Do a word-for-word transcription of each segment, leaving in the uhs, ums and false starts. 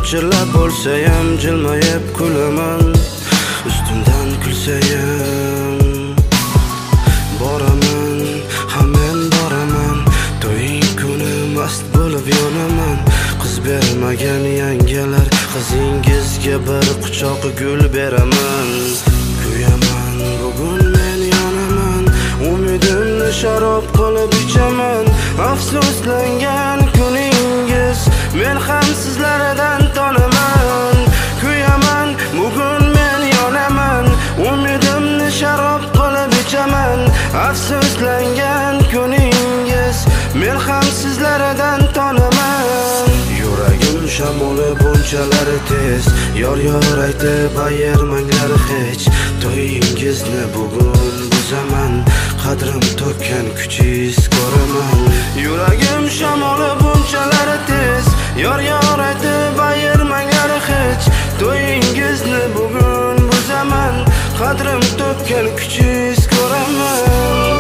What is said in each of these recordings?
pichirlab bo'lsayam jilmayib kulaman. Ustimdan kulsayam boraman, hamon boraman. To'ying kuni mast bo'lib yonaman. Qiz bermagan yangalar, qizingizga bir quchoq gul beraman. Kuyaman, bugun men yonaman, umidimni sharob qilib ichaman. Afsuslangan kuningiz, men ham sizlardan tonaman. Kuyaman, bugun men yonaman, umidimni sharob qilib ichaman. Afsuslangan kuningiz, men ham sizlardan tonaman. Yuragim shamoli bunchalar tez, yor yor aytib ayirmanglar hech. To'yingizni bugun buzaman, qadrim to'kkan kuchingiz ko'raman. Yuragim shamoli bunchalar tez, yor yor aytib ayirmanglar hech. To'yingizni bugun buzaman, qadrim to'kkan kuchingiz ko'raman.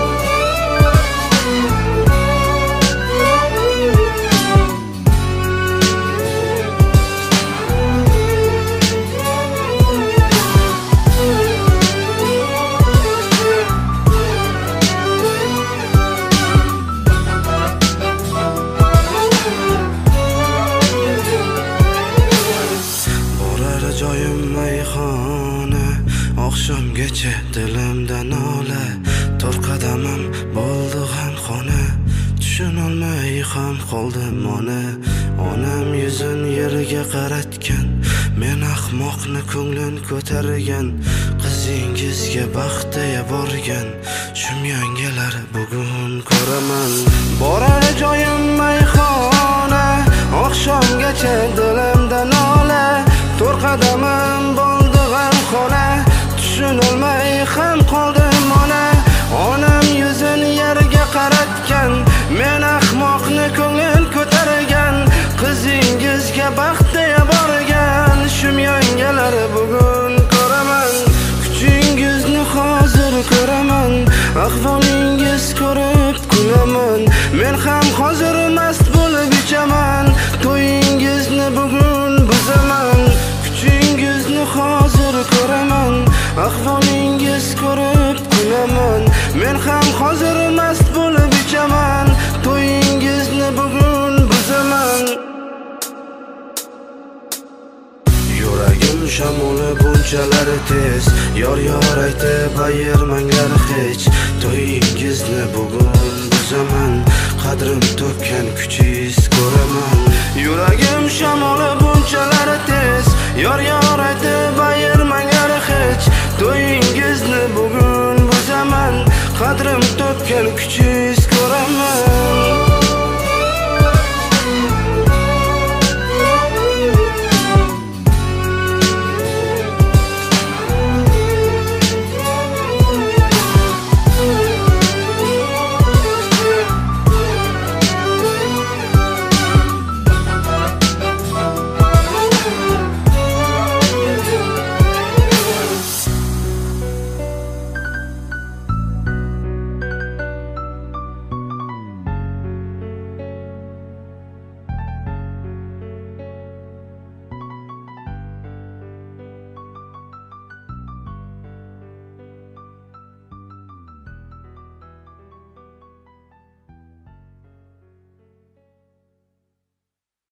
Joyim mayxona, oqshomgacha dilimda nola. To'rt qadamim bo'ldi g'amxona, tushunolmay ham qoldim ona. Onam yuzin yerga qaratgan, men ahmoqni ko'nglin ko'targan. Qizingizga baxtaya borgan, shum yangalar bugun ko'raman. Borar joyim mayxona, oqshomgacha dilimda nola. To'rt qadamim bo'ldi g'amxona, tushunolmay ham qoldim ona. Onam yuzin yerga qaratgan, men ahmoqni ko'ngil ko'targan. Qizingizga baxtaya borgan, shum yangalar bugun ko'raman. Kuchingizni hozir ko'raman, ahvolingiz ko'rib kulaman. Men ham hozir mast bo'lib ichaman, to'yingizni bugun buzaman. Kuchingizni hozir ko'raman, ahvolingiz ko'rib kulaman. Men ham hozir mast bo'lib ichaman, to'yingizni bugun buzaman. Yuragim shamoli bunchalar tez, yor yor aytib ayirmanglar hech. To'yingizni bugun buzaman, qadrim to'kkan kuchingiz ko'raman. Yuragim shamoli bunchalar tez, yor yor aytib ayirmanglar hech. To'yingizni bugun buzaman, qadrim to'kkan kuchingiz